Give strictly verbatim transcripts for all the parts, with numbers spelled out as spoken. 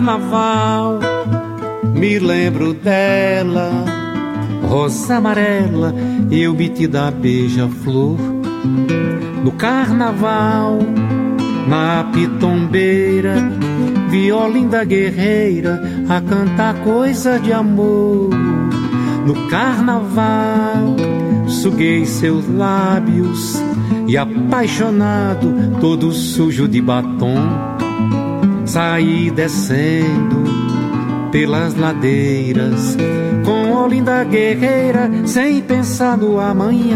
carnaval me lembro dela, rosa amarela, eu metida a beija-flor. No carnaval, na pitombeira, violinda guerreira a cantar coisa de amor. No carnaval, suguei seus lábios e apaixonado, todo sujo de batom, saí descendo pelas ladeiras com Olinda guerreira, sem pensar no amanhã.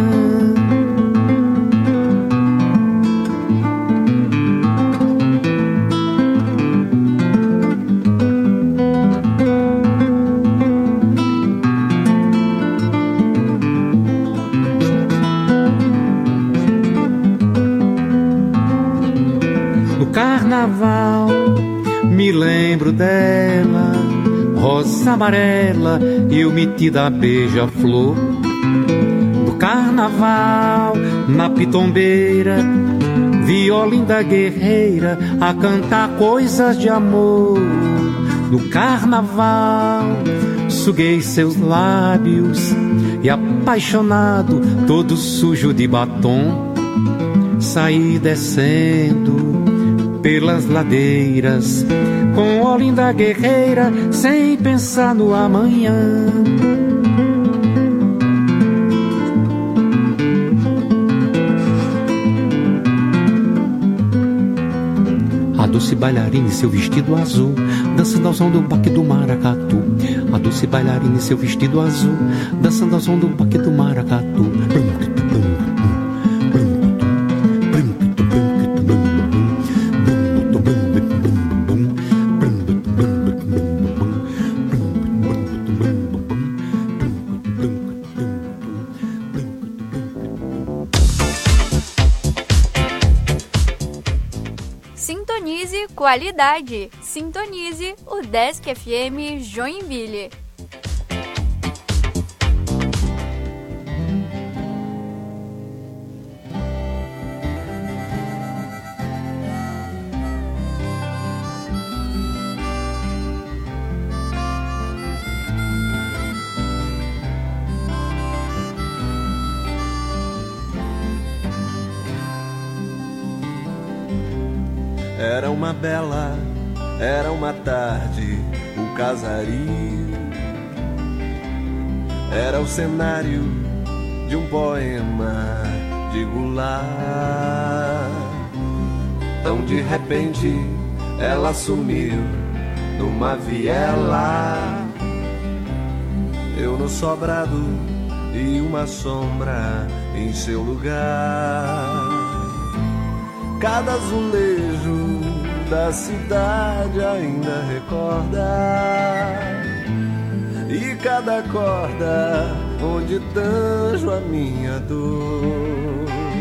Carnaval, me lembro dela, rosa amarela, eu metida a beija-flor. No carnaval, na pitombeira, violinda guerreira a cantar coisas de amor. No carnaval, suguei seus lábios e apaixonado, todo sujo de batom, saí descendo pelas ladeiras com Olinda guerreira, sem pensar no amanhã. A doce bailarina em seu vestido azul, dançando ao som do baque do maracatu. A doce bailarina em seu vestido azul, dançando ao som do baque do maracatu. Sintonize qualidade. Sintonize o Desk F M Joinville. Era uma bela, era uma tarde, o casario era o cenário de um poema de Goulart. Tão de repente ela sumiu numa viela, eu no sobrado e uma sombra em seu lugar. Cada azulejo da cidade ainda recorda, e cada corda onde tanjo a minha dor.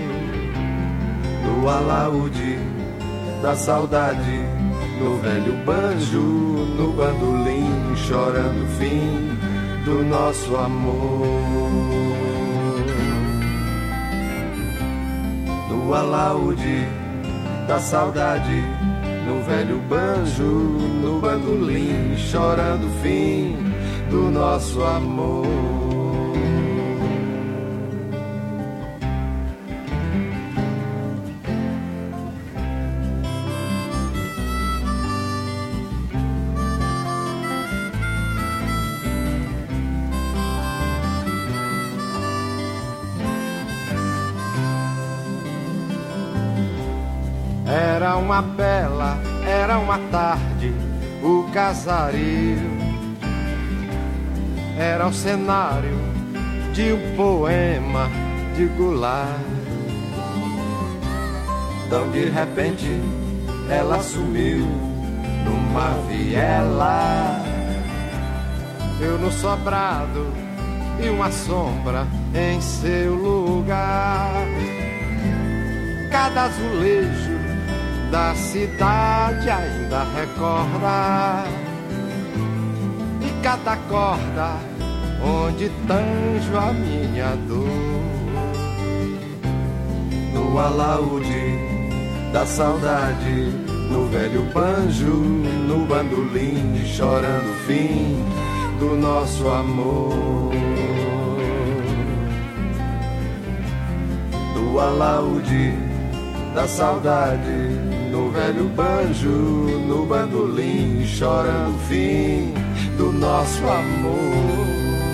No alaúde da saudade, no velho banjo, no bandolim, chorando o fim do nosso amor. No alaúde da saudade, no velho banjo, no bandolim, chorando o fim do nosso amor. Era uma bela, era uma tarde, o casario era o cenário de um poema de Goulart. Tão de repente ela sumiu numa viela, eu no sobrado e uma sombra em seu lugar. Cada azulejo da cidade ainda recorda, e cada corda onde tanjo a minha dor. No alaúde da saudade, no velho banjo, no bandolim, chorando o fim do nosso amor. Do alaúde da saudade, no velho banjo, no bandolim, chorando o fim do nosso amor.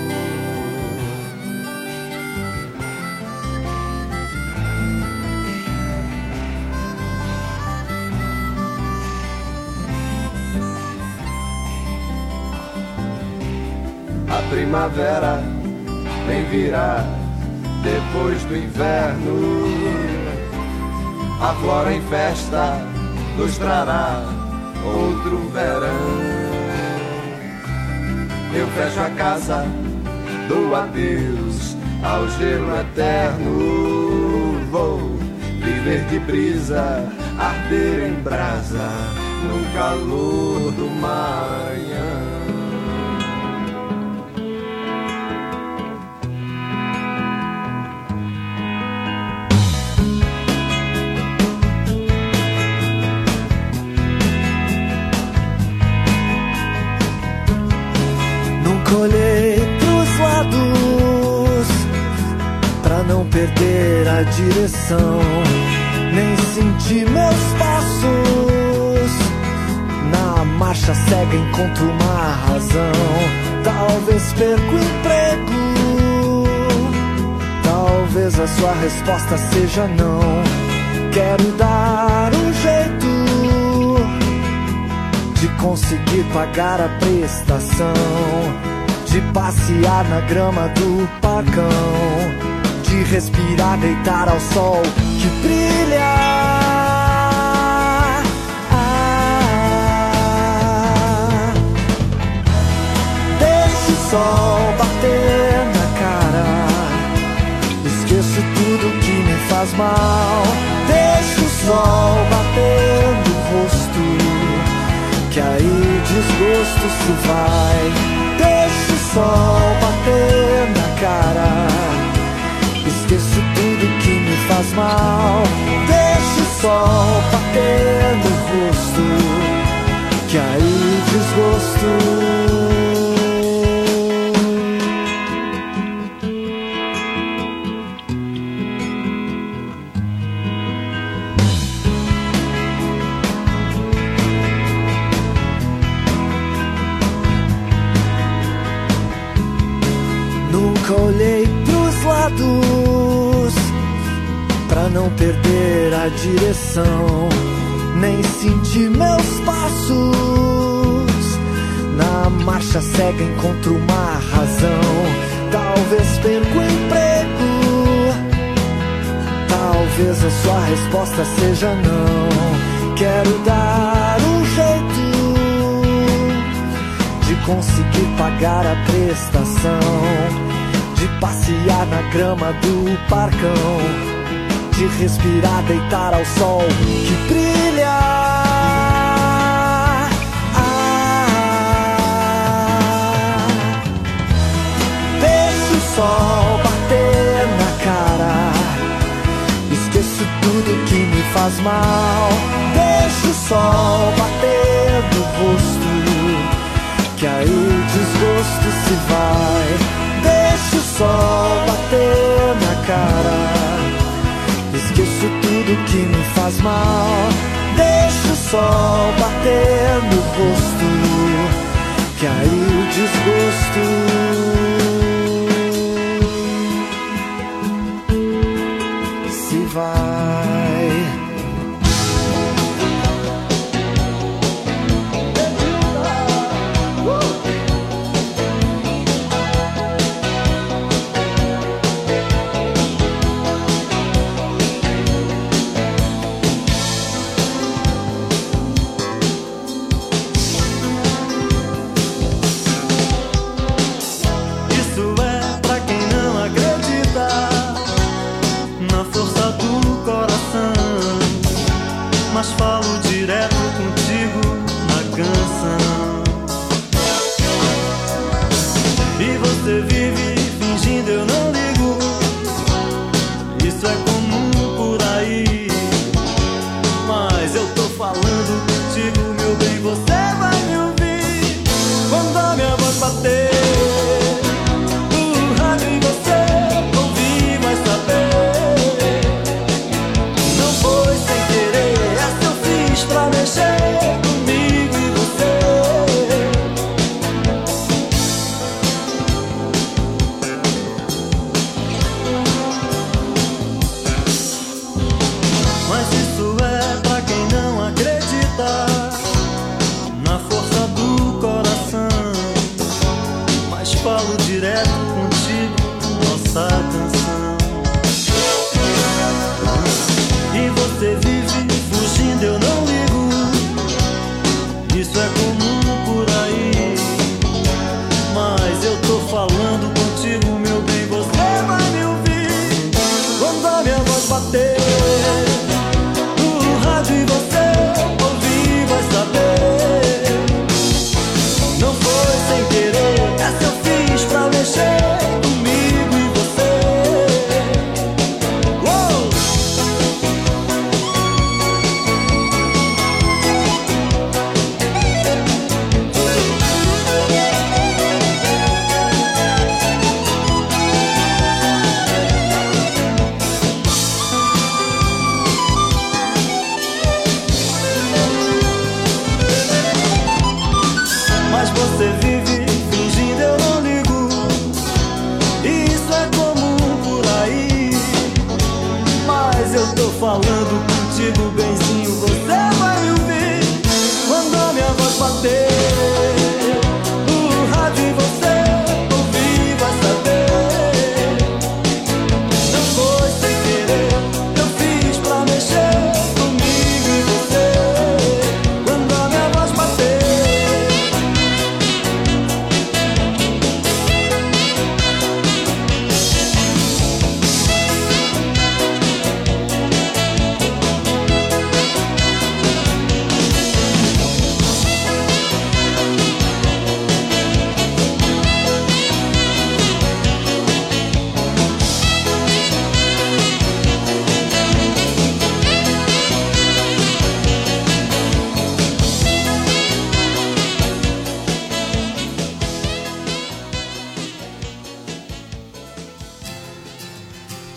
A primavera vem virar depois do inverno. A flora em festa nos trará outro verão. Eu fecho a casa, dou adeus ao gelo eterno. Vou viver de brisa, arder em brasa no calor do Maranhão. Olhei pros lados pra não perder a direção, nem sentir meus passos na marcha cega. Encontro uma razão, talvez perca o emprego, talvez a sua resposta seja não. Quero dar um jeito de conseguir pagar a prestação, de passear na grama do parcão, de respirar, deitar ao sol que brilha. Ah, deixa o sol bater na cara, esqueço tudo que me faz mal. Deixa o sol bater no rosto, que aí desgosto se vai. Deixa o sol bater na cara, esqueço tudo que me faz mal. Deixa o sol bater no rosto, que aí desgosto. Olhei pros lados pra não perder a direção, nem sentir meus passos na marcha cega. Encontro uma razão, talvez perca o emprego, talvez a sua resposta seja não. Quero dar um jeito de conseguir pagar a prestação, de passear na grama do parcão, de respirar, deitar ao sol que brilha. Ah, deixa o sol bater na cara, esqueço tudo que me faz mal. Deixa o sol bater no rosto, que aí desgosto se vai. Deixa o sol bater na cara, esqueço tudo que me faz mal. Deixa o sol bater no rosto, que aí o desgosto se vai.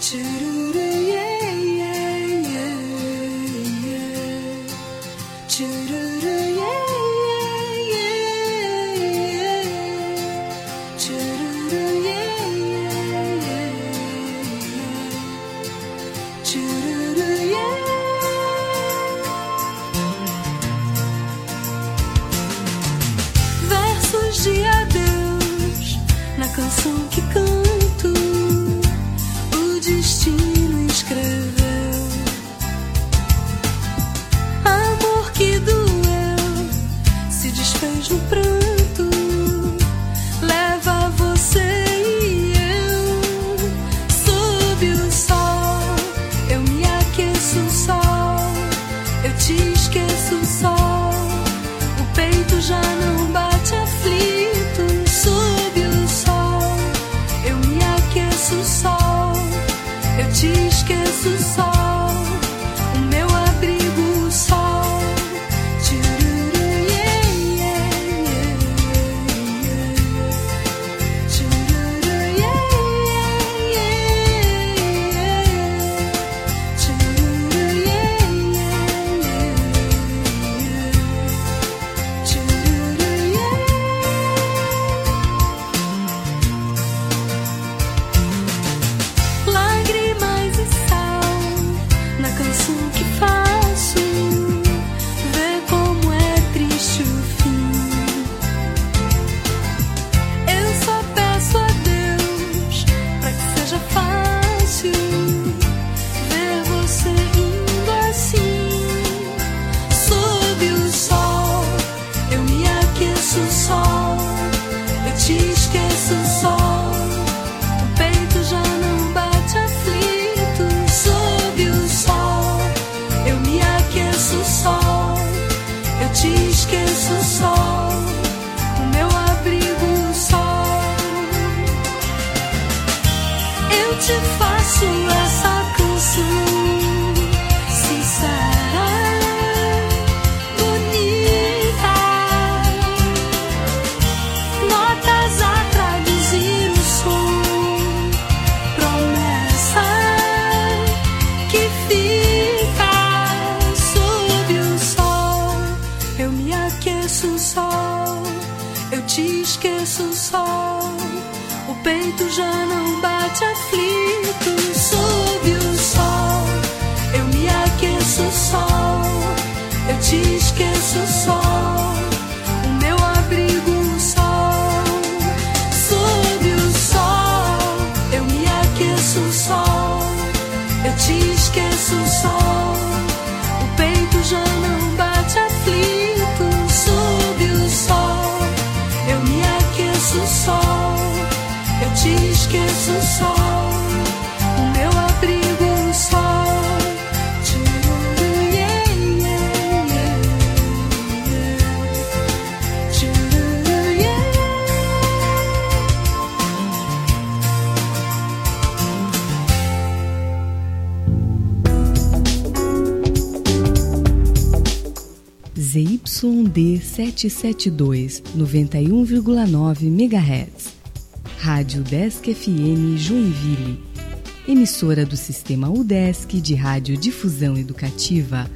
Z Y D setecentos e setenta e dois, noventa e um vírgula nove megahertz. Rádio Udesc F M Joinville. Emissora do Sistema Udesc de Radiodifusão Educativa.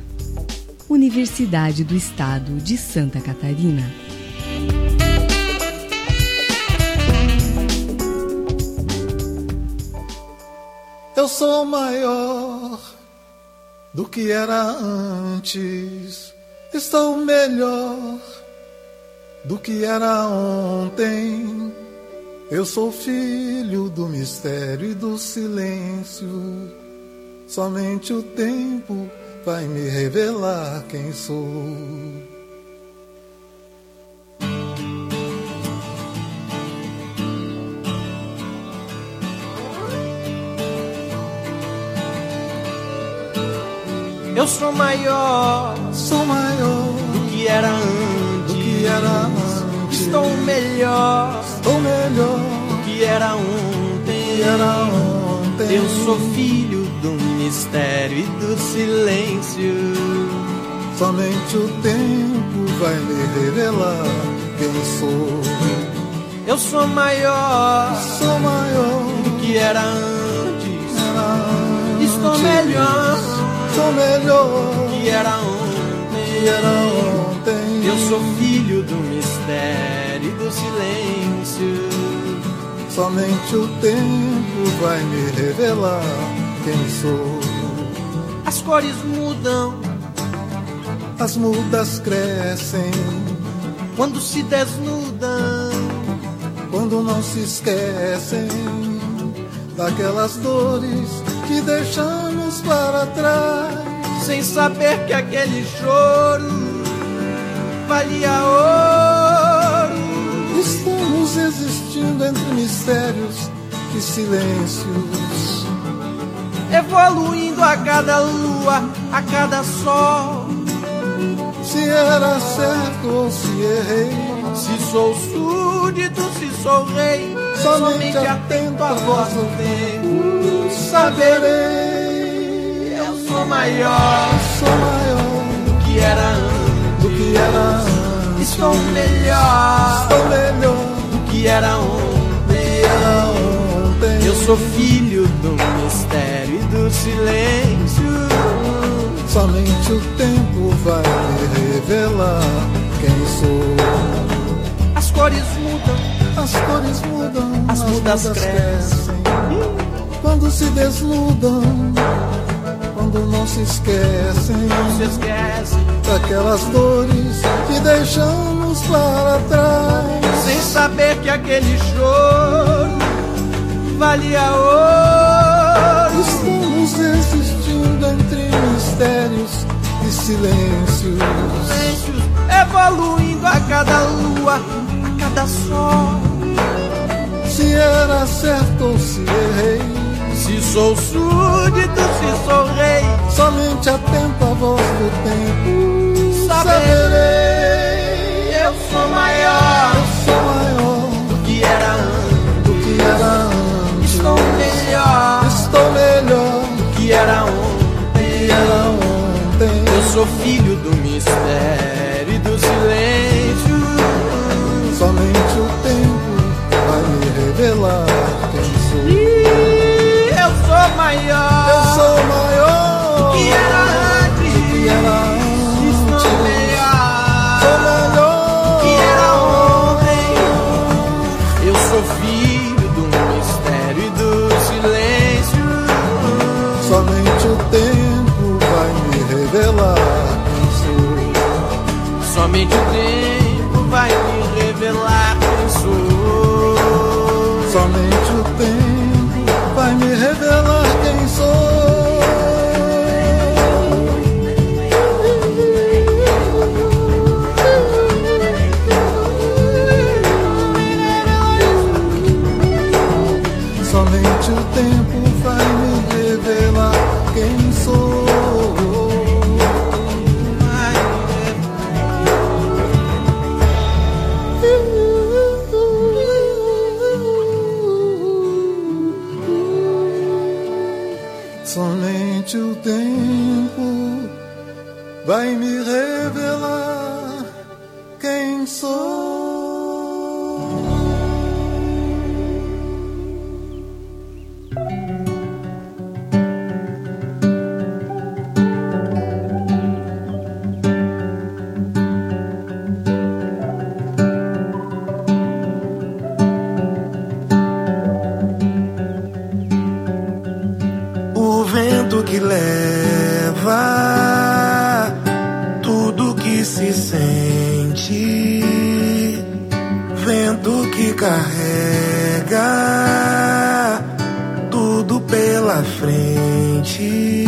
Universidade do Estado de Santa Catarina. Eu sou maior do que era antes. Estou melhor do que era ontem. Eu sou filho do mistério e do silêncio. Somente o tempo vai me revelar quem sou. Eu sou maior, sou maior do que era antes, do que era antes. Estou melhor, estou melhor do que era ontem, que era ontem. Eu sou filho do mistério e do silêncio. Somente o tempo vai me revelar quem sou. Eu sou maior, sou maior do que era antes, era Estou melhor que era ontem, que era ontem. Eu sou filho do mistério e do silêncio. Somente o tempo vai me revelar quem sou. As cores mudam, as mudas crescem quando se desnudam, quando não se esquecem daquelas dores que deixamos para trás, sem saber que aquele choro valia ouro. Estamos existindo entre mistérios e silêncios, evoluindo a cada lua, a cada sol. Se era certo ou se errei, se sou súdito, se sou rei, somente, somente atento à voz do tempo, saberei. Eu sou maior, sou maior do que era antes, do que era antes. Estou melhor, estou melhor do que era ontem, era ontem. Eu sou filho do mistério e do silêncio. Somente o tempo vai me revelar quem sou. As cores mudam, as cores mudam, as, as mudas, mudas crescem, quando se desnudam, quando não se esquecem, não se esquecem daquelas dores que deixamos para trás, sem saber que aquele choro valia ouro. Estamos existindo entre mistérios e silêncios, silêncios, evoluindo a cada lua, a cada sol. Se era certo ou se errei, se sou súdito, se sou rei, somente atento à voz do tempo, saberei. Eu sou maior, eu sou maior do que era antes, do que era antes. Estou melhor, estou melhor do que era ontem, que era ontem. Eu sou filho do mistério e do silêncio. Somente o tempo vai me revelar quem sou. E eu sou maior, eu sou maior do que era antes, do que era antes. Estou melhor, sou melhor do que era ontem. Eu sou filho do mistério e do silêncio. Somente o tempo vai me revelar quem sou. Somente o tempo vai me revelar quem sou. Somente o tempo vai me revelar quem sou. Somente o tempo vai me revelar quem sou. Somente o tempo vai me revelar quem sou. Que leva tudo que se sente, vento que carrega tudo pela frente,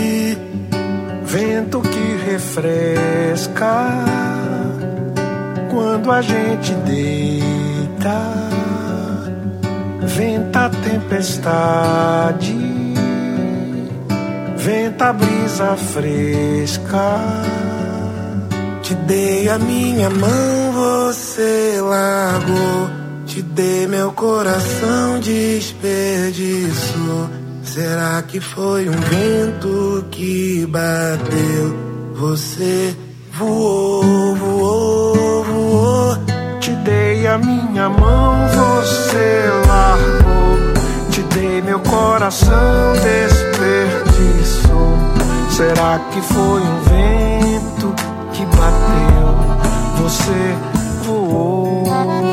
vento que refresca quando a gente deita, venta a tempestade, venta a brisa fresca. Te dei a minha mão, você largou. Te dei meu coração, desperdiçou. Será que foi um vento que bateu? Você voou, voou, voou. Te dei a minha mão, você largou. Te dei meu coração, desperdiçou. Será que foi um vento que bateu? Você voou.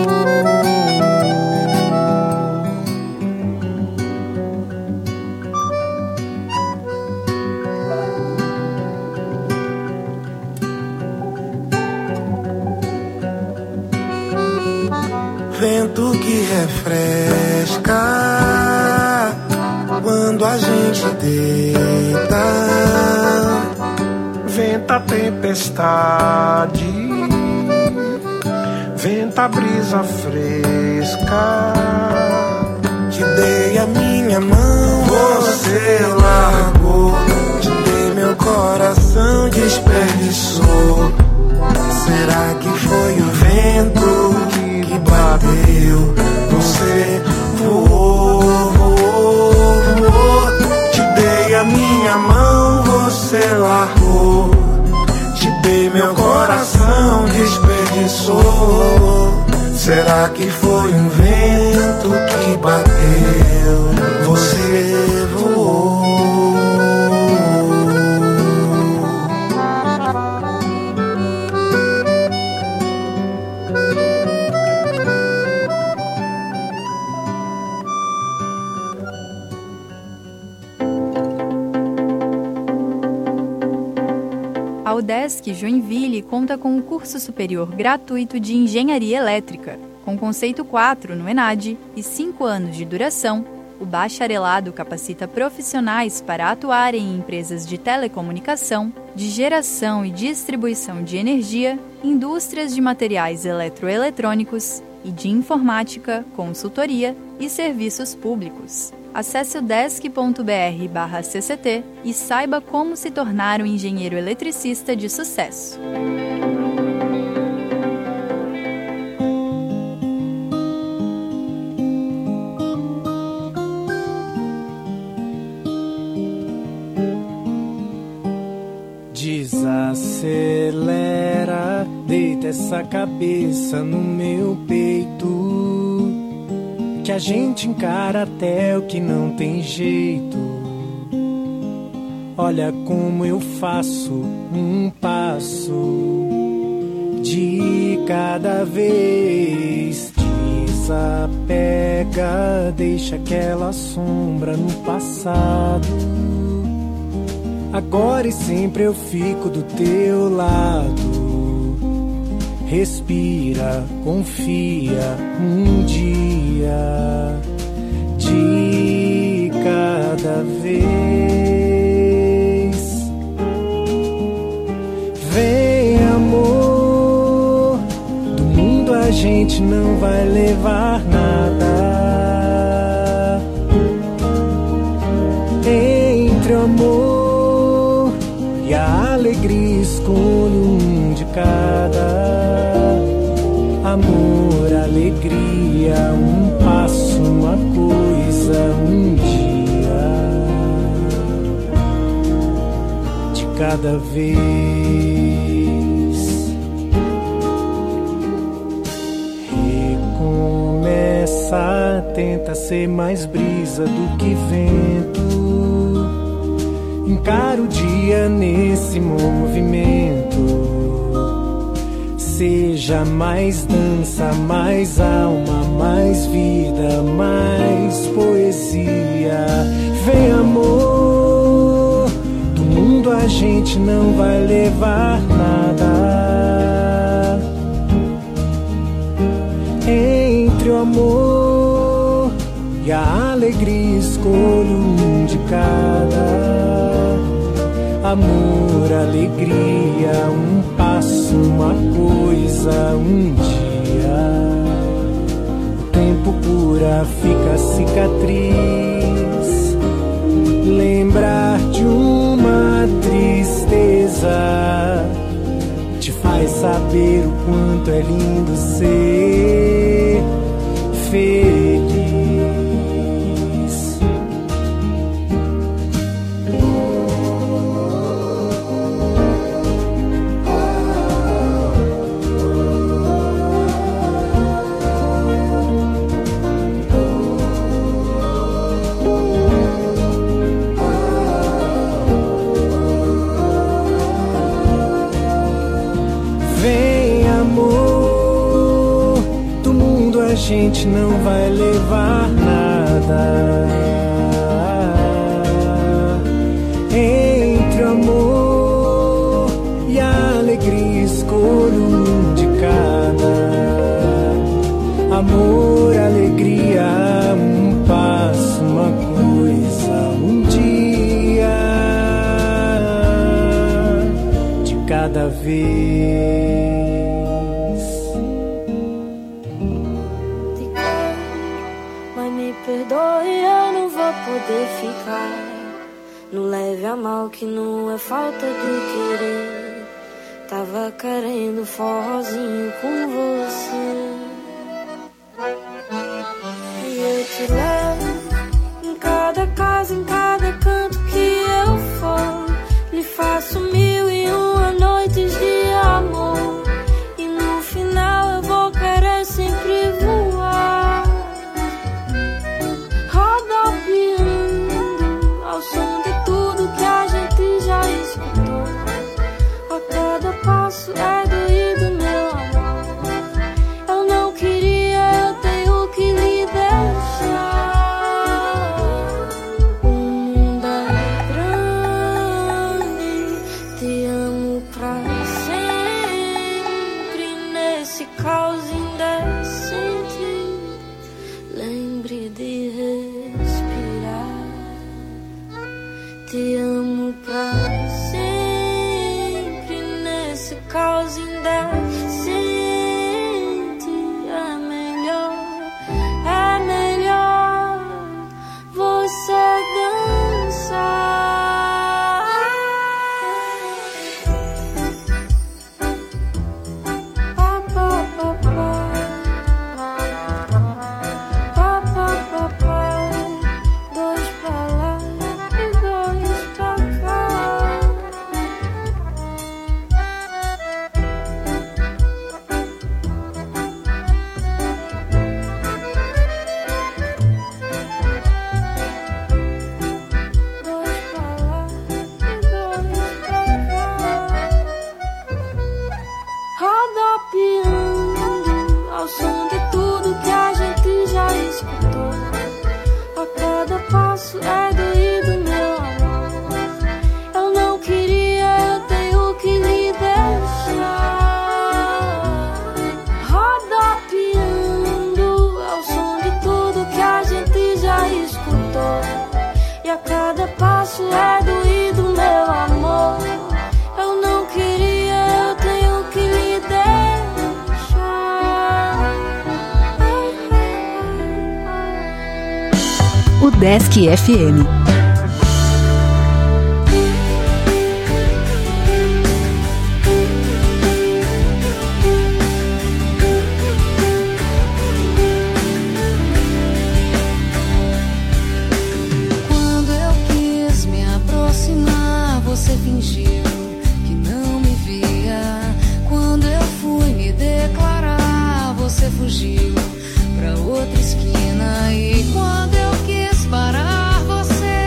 Vento que refresca quando a gente deita. Venta a tempestade, venta a brisa fresca. Te dei a minha mão, você largou. Te dei meu coração, desperdiçou. Será que foi o vento que bateu? Você voou, voou, voou. Te dei a minha mão, você largou. Te dei meu coração, desperdiçou. Será que foi um vento que bateu? Você voou. A UDESC Joinville conta com um curso superior gratuito de Engenharia Elétrica, com conceito quatro no ENAD e cinco anos de duração. O bacharelado capacita profissionais para atuarem em empresas de telecomunicação, de geração e distribuição de energia, indústrias de materiais eletroeletrônicos e de informática, consultoria e serviços públicos. Acesse o desc ponto br barra C C T e saiba como se tornar um engenheiro eletricista de sucesso. Desacelera, deita essa cabeça no meu peito, que a gente encara até o que não tem jeito. Olha como eu faço um passo de cada vez. Desapega, deixa aquela sombra no passado. Agora e sempre eu fico do teu lado. Respira, confia, um dia de cada vez. Vem, amor, do mundo a gente não vai levar nada. Entre o amor e a alegria, escolho um de cada. Amor, alegria, um passo, uma coisa, um dia de cada vez. Recomeça, tenta ser mais brisa do que vento. Encara o dia nesse movimento. Seja mais dança, mais alma, mais vida, mais poesia. Vem, amor, do mundo a gente não vai levar nada. Entre o amor e a alegria, escolho um de cada. Amor, alegria, um passo, uma coisa, um dia. O tempo cura, fica cicatriz. Lembrar de uma tristeza te faz saber o quanto é lindo ser feliz. gente não vai levar nada. Entre o amor e a alegria escolho um de cada. Amor, alegria, um passo, uma coisa, um dia de cada vez. Mas me perdoe, eu não vou poder ficar. Não leve a mal que não é falta de querer. Tava querendo forrozinho com você. E eu te levo em cada casa, em cada canto que eu for. Lhe faço mil e uma noites de amor. E no final eu vou querer sempre voar, rodopiando ao som de tudo que a gente já escutou. A cada passo é doído, meu amor. Eu não queria, eu tenho que lhe deixar. O mundo é grande, te amo pra sempre. Nesse caos indecente, lembre de respirar. Te amo pra sempre. Nesse caos indecente, é melhor, é melhor você dançar. Pá, pá, pá, pá. Pá, pá, pá, pá. Dois pra lá e dois pra cá. Dois pra lá e dois pra cá. Rodopiando ao som de tudo que a gente já escutou. A cada passo é doído, meu amor. Eu não queria, eu tenho que lhe deixar. Rodopiando ao som de tudo que a gente já escutou. E a cada passo é doído, meu amor. Eu não queria, eu tenho que lhe deixar. O Desk F M. Quando eu quis me aproximar, você fingiu que não me via. Quando eu fui me declarar, você fugiu pra outra esquina. E quando eu quis parar, você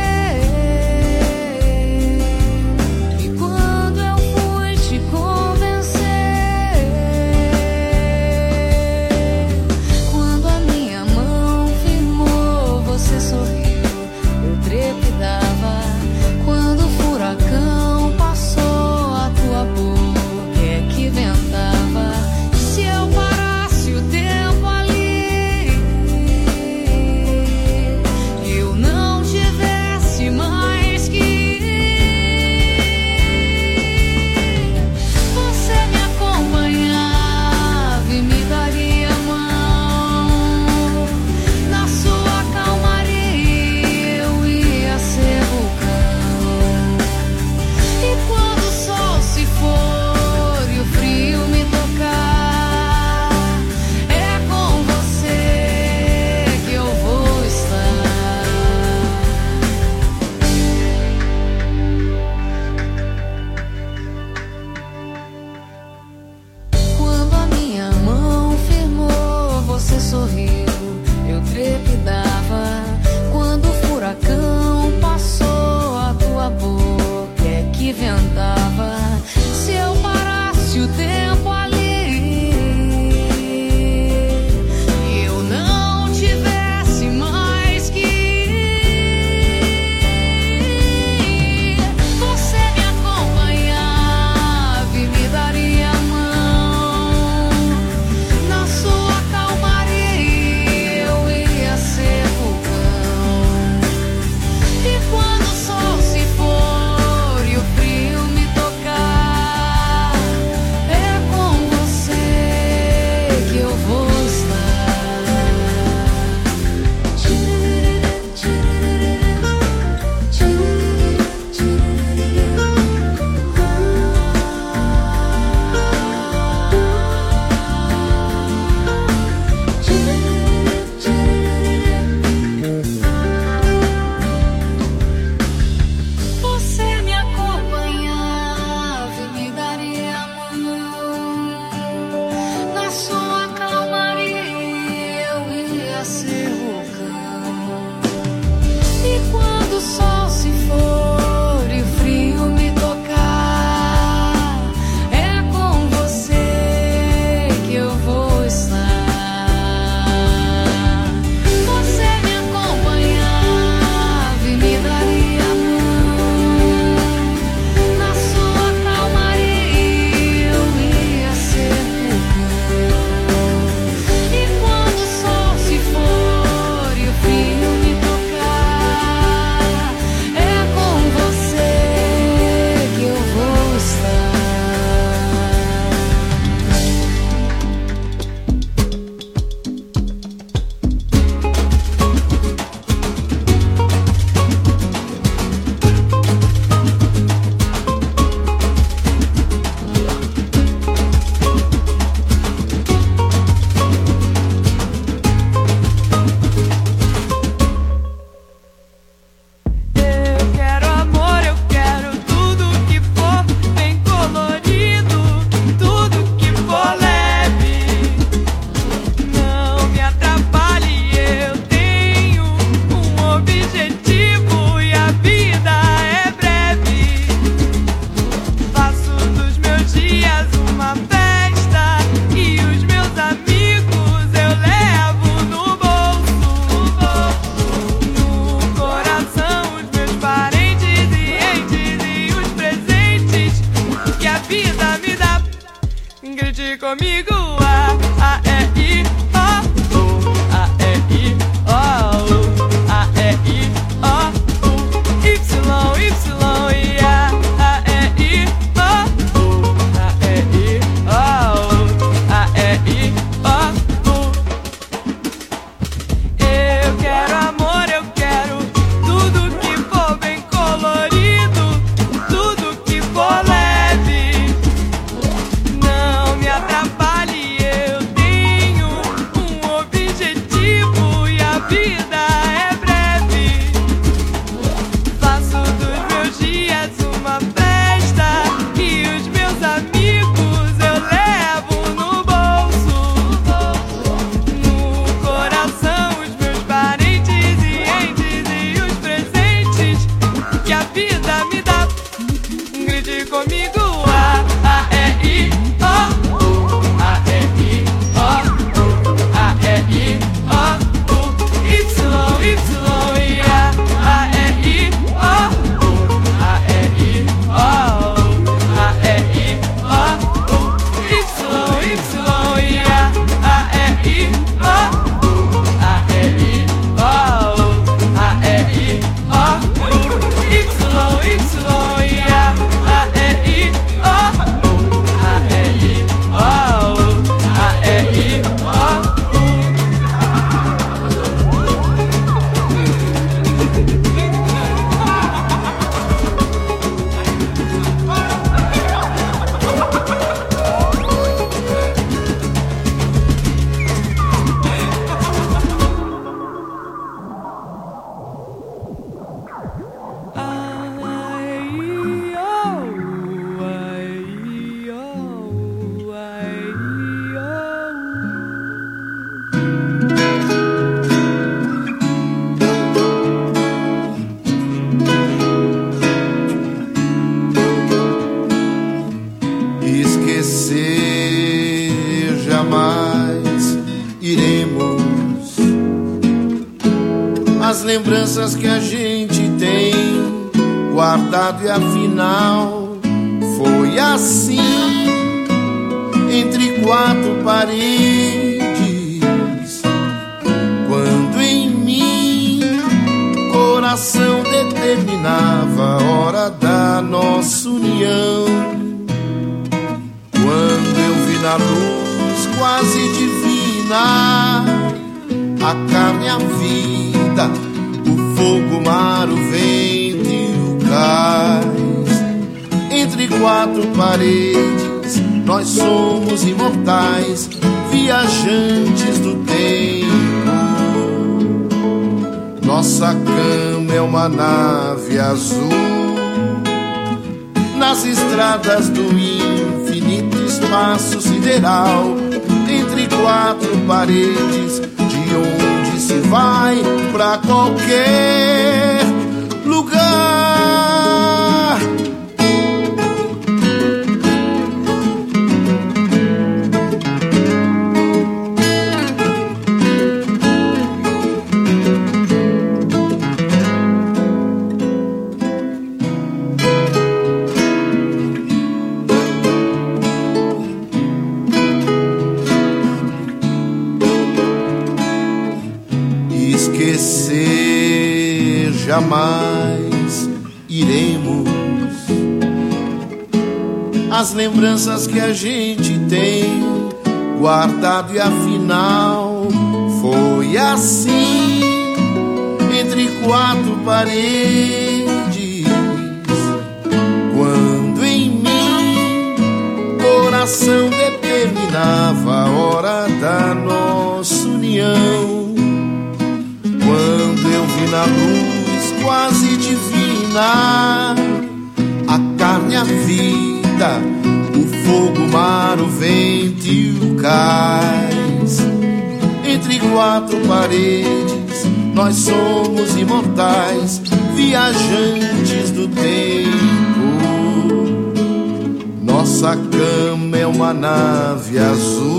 comigo. A, A, E, I, O, O. A, E, I, O, O. A, E, I, O, U. Y, Y, e A. A, E, I, O, O. A, E, I, O, O. A, E, I, O, U. Eu quero amor, eu quero tudo que for bem colorido, tudo que for leve. Não me atrapalhe, eu tenho um objetivo e a vida é breve. Faço dos meus dias uma festa e os meus amigos eu levo no bolso. No coração os meus parentes e entes e os presentes que a vida me dá. Grite comigo. A, A, E, I, O, O. A, E, I, O, O. A, E, I, O, U. Y, Y, e A. A, E, I, O, O. A, E, I, O, U. A, E, I, O, U. Y, Y, e A. A, E, I, O, U. A, E, I, O, U. A, E, I, O, U. Y, Y, e A. A, E, I, O, U. A, E, I, O, U. A, E, I, O, U. Esquecer jamais iremos as lembranças que a gente tem guardado, e afinal foi assim entre quatro paredes, quando em mim coração determinava a hora da nossa união. Quando eu vi na luz quase divina a carne, a vida, o fogo, o mar, o vento e o cais. Entre quatro paredes nós somos imortais, viajantes do tempo. Nossa cama é uma nave azul nas estradas do infinito espaço sideral. Entre quatro paredes, de onde se vai pra qualquer lugar. Esquecer jamais iremos as lembranças que a gente tem guardado, e afinal foi assim entre quatro paredes, quando em mim coração determinava a hora da nossa união. Quando eu vi na luz quase divina a carne, a vida, o fogo, o mar, o vento e o cais. Entre quatro paredes nós somos imortais, viajantes do tempo. Nossa cama é uma nave azul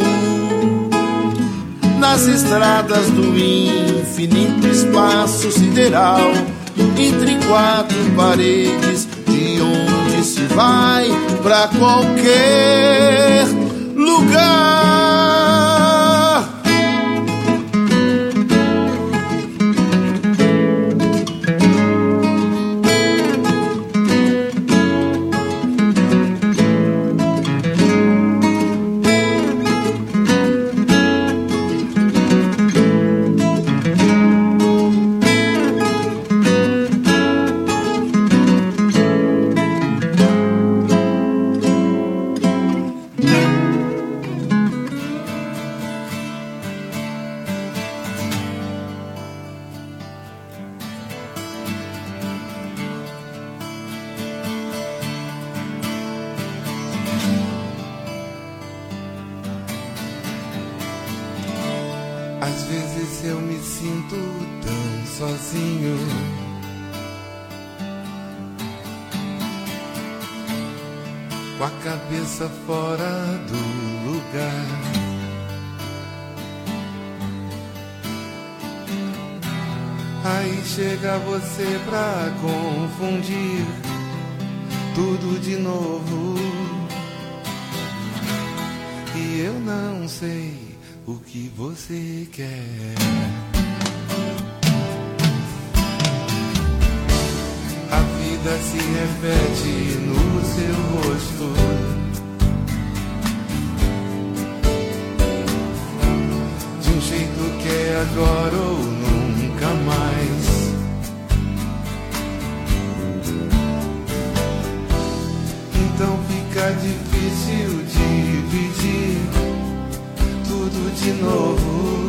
nas estradas do infinito espaço sideral. Entre quatro paredes, de onde se vai pra qualquer lugar. Às vezes eu me sinto tão sozinho, com a cabeça fora do lugar. Aí chega você pra confundir tudo de novo, e eu não sei o que você quer. A vida se repete no seu rosto, de um jeito que é agora ou nunca mais. Então fica difícil dividir tudo de novo.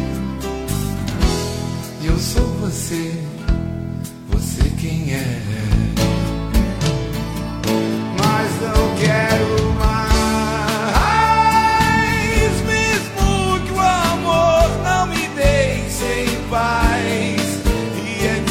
E eu sou você, você quem é. Mas não quero mais, mesmo que o amor não me deixe em paz. E é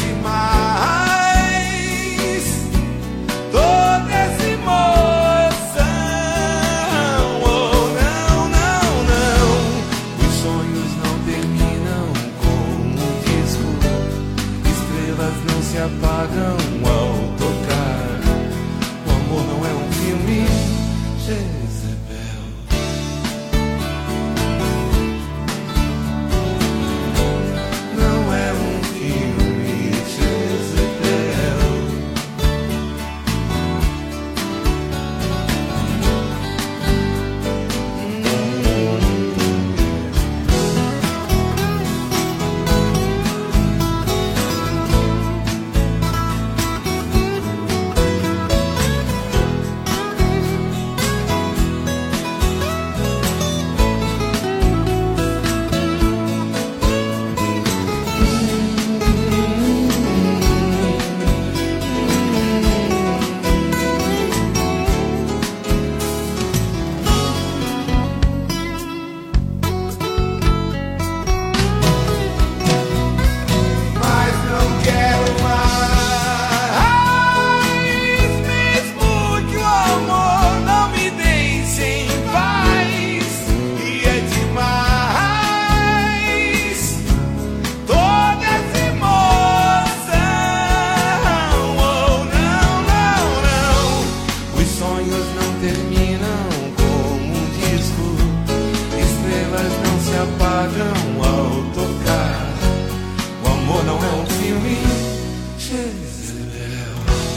demais toda essa emoção. Oh, não, não, não. Os sonhos não terminam como um disco, estrelas não se apagam ao tocar. O amor não é um filme, Jezebel. Não é um filme, Jezebel. Mas não quero mais, mesmo que o amor não me deixe em paz. E é demais toda essa emoção. Oh, não, não, não. Os sonhos não terminam como um disco, estrelas não se apagam ao tocar. O amor não é um filme, Jezebel.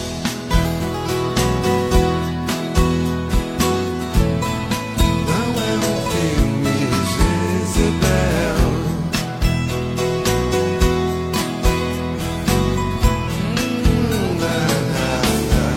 Não é um filme, Jezebel. Hum, na, na, na.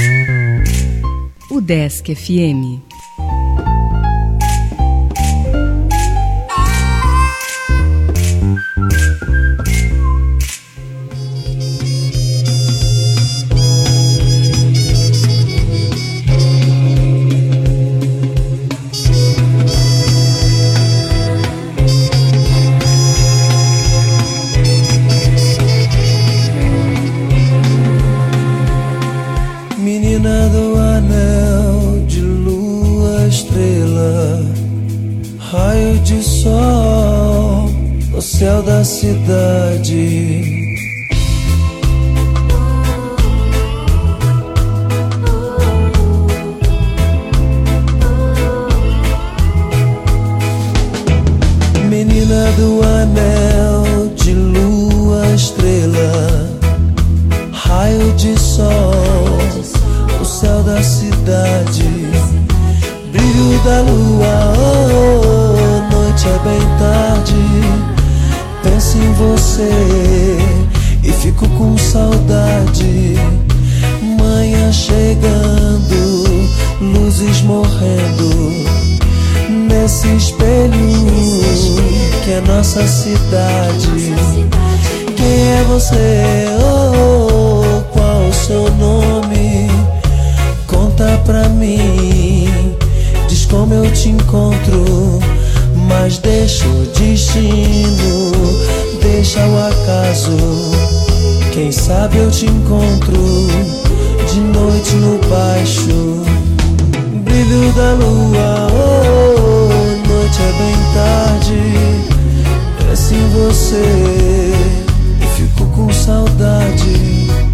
O Desk F M. céu da cidade. Menina do anel de lua, estrela, raio de sol, o céu da cidade, brilho da lua, oh, noite é bem tarde. Penso em você e fico com saudade. Manhã chegando, luzes morrendo nesse espelho que é nossa cidade. Quem é você? Oh, qual o seu nome? Conta pra mim, diz como eu te encontro. Mas deixa o destino, deixa o acaso. Quem sabe eu te encontro de noite no baixo. Brilho da lua, oh, noite é bem tarde. Penso em você e fico com saudade.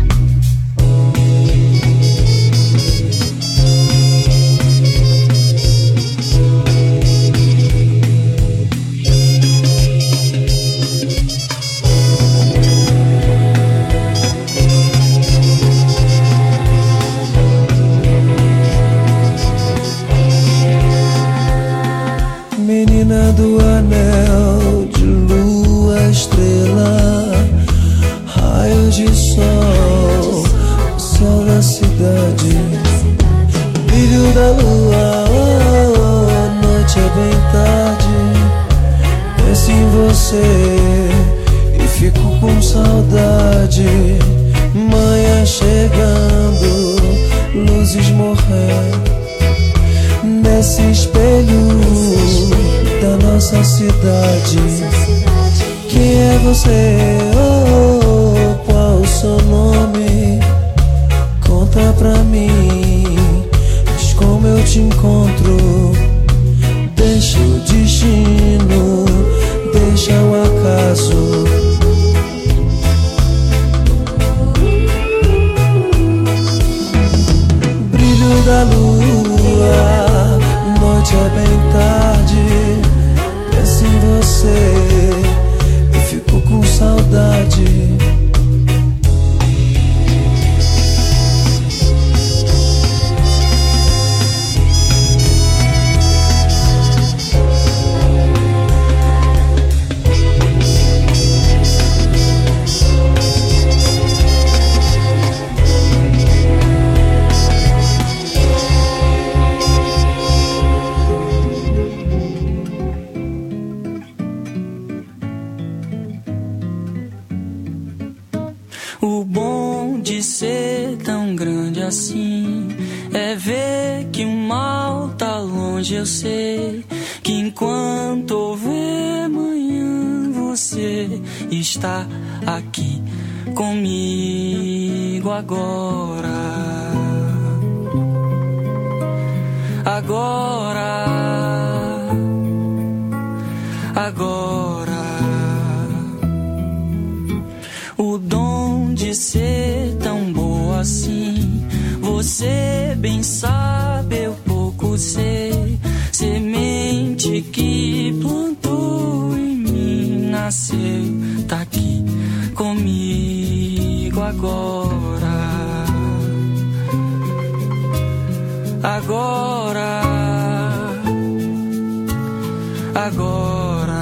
Do anel de lua, estrela, raio de sol, o céu da cidade, brilho da lua, oh, noite é bem tarde. Penso em você e fico com saudade. Manhã chegando, luzes morrendo nesse espelho da nossa cidade. Quem é você? Oh, qual o seu nome? Conta pra mim, diz como eu te encontro. Deixa o destino, deixa o acaso. Brilho da lua, noite é bem tarde. Penso em você e fico com saudade. O bom de ser tão grande assim é ver que o mal tá longe. Eu sei que enquanto houver manhã, você está aqui comigo agora. Agora, agora. O dom de ser tão boa assim, você bem sabe, eu pouco sei. Semente que plantou em mim nasceu, tá aqui comigo agora. Agora, agora.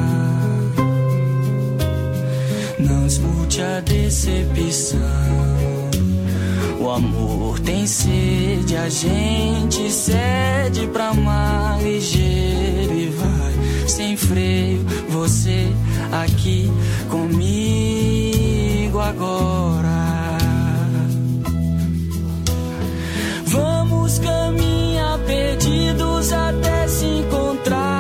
Não escute a decepção. O amor tem sede, a gente cede pra amar ligeiro e vai sem freio. Você aqui comigo agora. Vamos caminhar perdidos até se encontrar.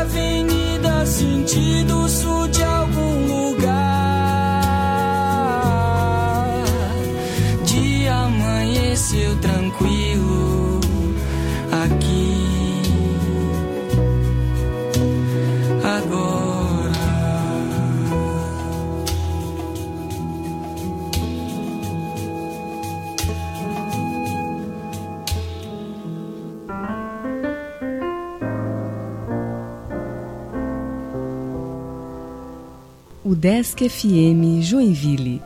Sentido sul de algum lugar. aquilo, aqui, agora. O Desk F M Joinville.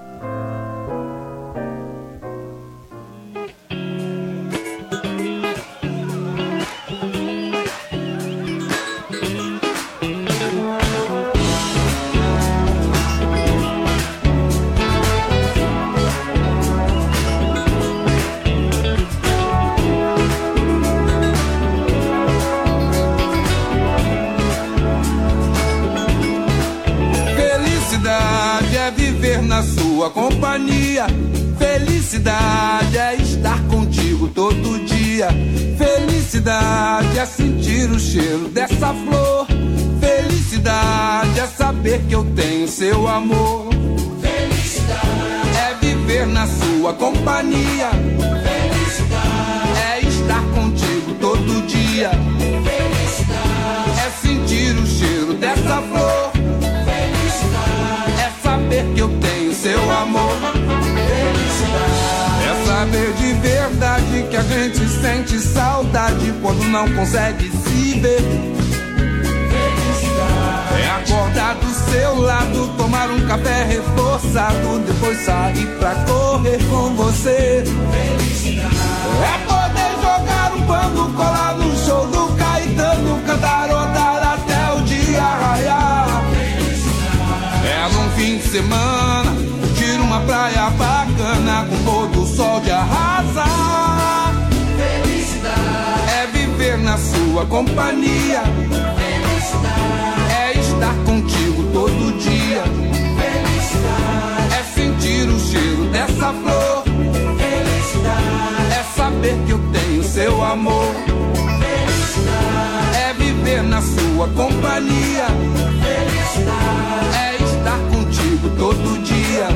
Companhia, felicidade é estar contigo todo dia. Felicidade é sentir o cheiro dessa flor. Felicidade é saber que eu tenho seu amor. Felicidade é viver na sua companhia. Felicidade é estar contigo todo dia. Felicidade é sentir o cheiro dessa flor. Felicidade é saber que eu tenho seu amor. Felicidade é saber de verdade que a gente sente saudade quando não consegue se ver. Felicidade é acordar do seu lado, tomar um café reforçado, depois sair pra correr com você. Felicidade é poder jogar um pano, colar no show do Caetano, cantarotar até o dia raiar. Felicidade é num fim de semana uma praia bacana com pôr do sol de arrasar. Felicidade é viver na sua companhia. Felicidade é estar contigo todo dia. Felicidade é sentir o cheiro dessa flor. Felicidade é saber que eu tenho seu amor. Felicidade é viver na sua companhia. Felicidade é estar contigo todo dia.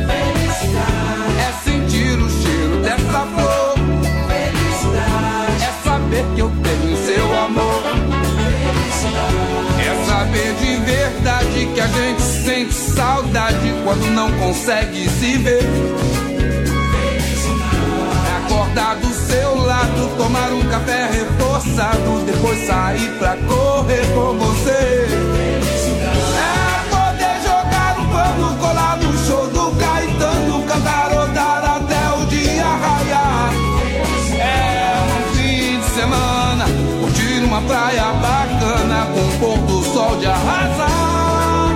É sentir o cheiro dessa flor. Felicidade é saber que eu tenho seu amor. Felicidade é saber de verdade que a gente sente saudade quando não consegue se ver. Felicidade é acordar do seu lado, tomar um café reforçado, depois sair pra correr com você. Felicidade é poder jogar um pano, colar no show do Caetano, cantarotar até o dia raiar. É um fim de semana, curtir uma praia bacana com o pôr do sol de arrasar.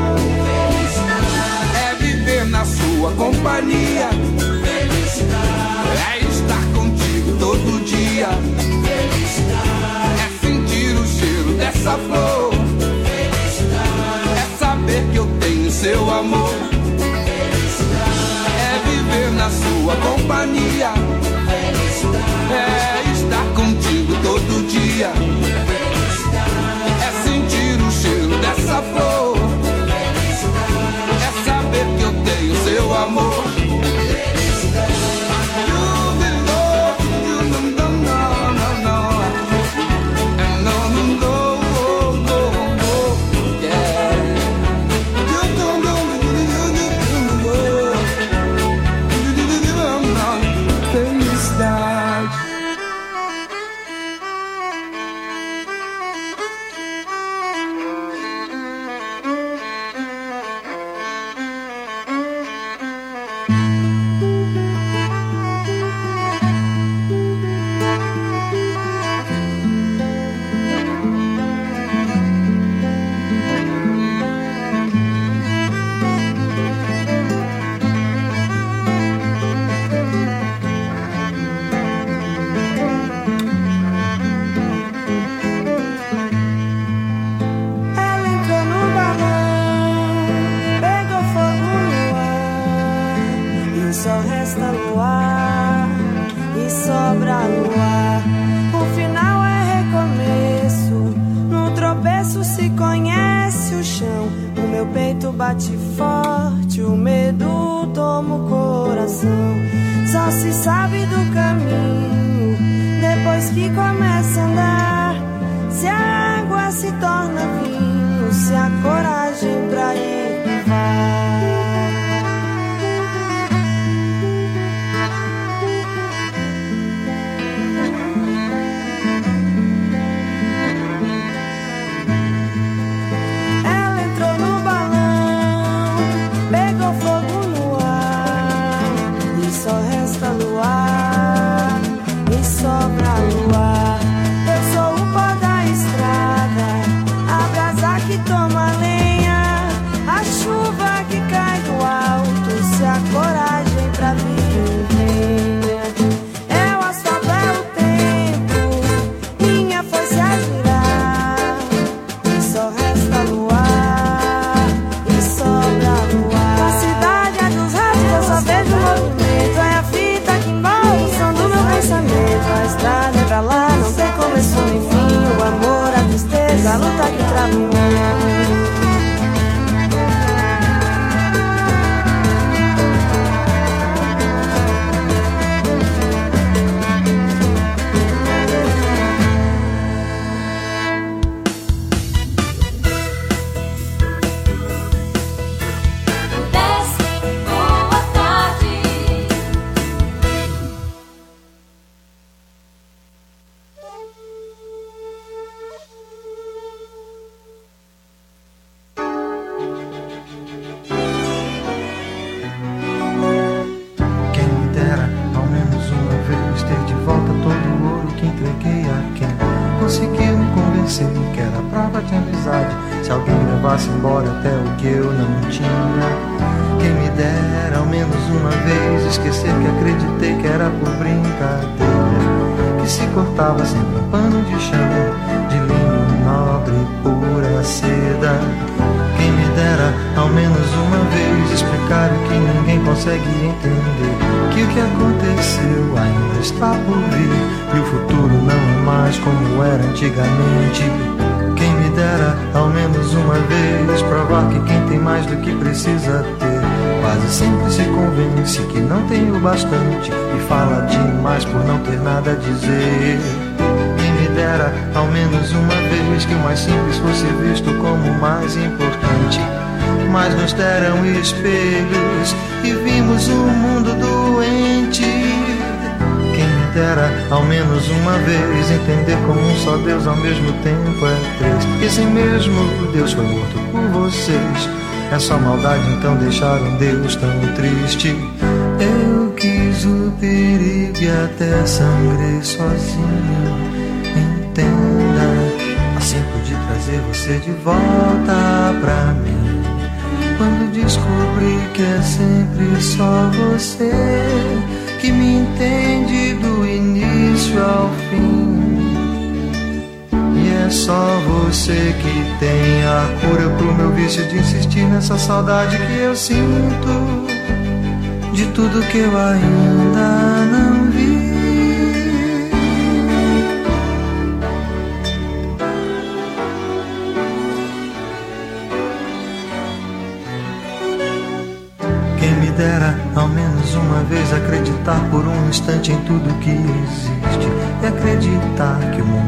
É viver na sua companhia. É estar contigo todo dia. É sentir o cheiro dessa flor. É saber que eu tenho seu amor. Na sua companhia, é estar contigo todo dia, é sentir o cheiro dessa flor, é saber que eu tenho seu amor. Bate forte, o medo toma o coração. Só se sabe do caminho depois que começa a andar, se a água se torna vinho, se a coragem pra ir vai. A luta que travou. Embora até o que eu não tinha. Quem me dera ao menos uma vez esquecer que acreditei que era por brincadeira, que se cortava sempre um pano de chão de linho nobre, pura seda. Quem me dera ao menos uma vez explicar o que ninguém consegue entender, que o que aconteceu ainda está por vir e o futuro não é mais como era antigamente. Quem me dera ao menos uma vez provar que quem tem mais do que precisa ter quase sempre se convence que não tem o bastante e fala demais por não ter nada a dizer. Quem me dera ao menos uma vez que o mais simples fosse visto como o mais importante. Mas nos deram espelhos e vimos um mundo doente. Quem me dera ao menos uma vez entender como um só Deus ao mesmo tempo é três. E se mesmo Deus foi morto por vocês, é só maldade então deixar um Deus tão triste. Eu quis o perigo e até sangrei sozinho. Entenda, assim pude trazer você de volta pra mim. Quando descobri que é sempre só você que me entende do início ao fim, e é só você que tem a cura pro meu vício de insistir nessa saudade que eu sinto de tudo que eu ainda não vi. Dera ao menos uma vez acreditar por um instante em tudo que existe e acreditar que o mundo